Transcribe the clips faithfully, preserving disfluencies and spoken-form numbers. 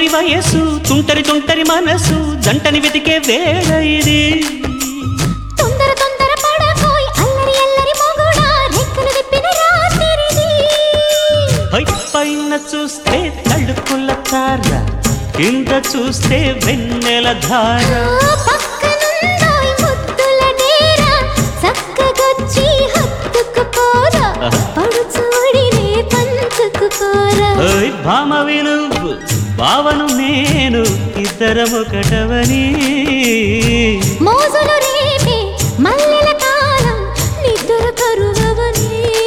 వయసు తుంటరి తుంటరి మనసు జంటని వెతికే వేళ ఇది తొందర తొందర పడకోయ్ అల్లరి అల్లరి మొగుడా రెక్కలు విప్పిన రాత్రిది హై పైన చూస్తే తళుకుల తార కింద చూస్తే వెన్నెల ధార పక్కనుందోయ్ ముద్దుల డేరా చక్కగొచ్చి హత్తుకుపోరా పడుచూడినే పంచుకుపోరా ఓయ్ భామ వినువ్వు భావను నేను ఇద్దరమొకటవని మోజులు రేపే మల్లెల కాలం నిద్ర కరువవని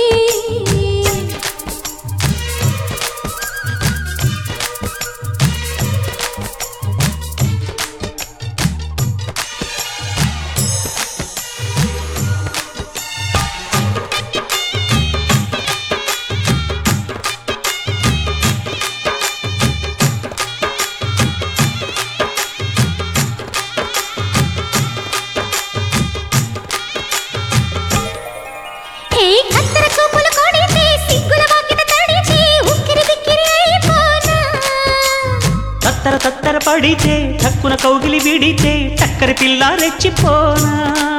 తత్తర తత్తర పడితే తక్కున కౌగిలి విడితే టక్కరి పిల్ల రెచ్చిపోనా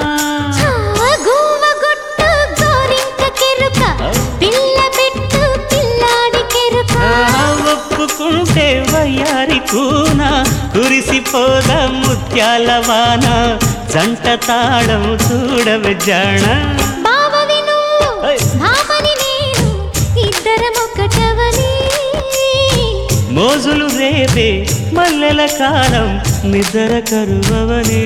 ఒప్పుకుంటే వయ్యారి కూన కురిసిపోద ముత్యాల వాన జంట తాళం చూడవే జాణ మోజులు రేపే మల్లెల కాలం నిద్ర కరువవని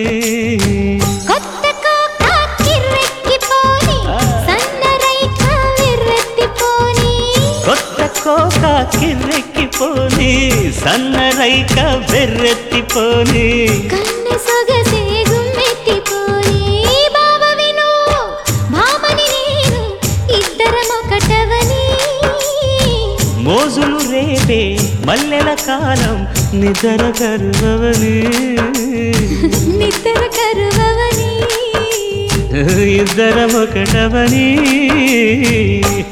కొత్త కోక కిర్రెక్కిపోని సన్నరైక విర్రెత్తిపోని కొత్త కోక కిర్రెక్కిపోని సన్నరైక వెర్రెత్తిపోని కన్నె సొగసే గుమ్మెత్తిపోని బావ విను భామని నేను ఇద్దరమొకటవని మోజులు రేపే మల్లెల కాలం నిద్ర కరువవని నిద్ర కరువవని ఇద్దరమొకటవని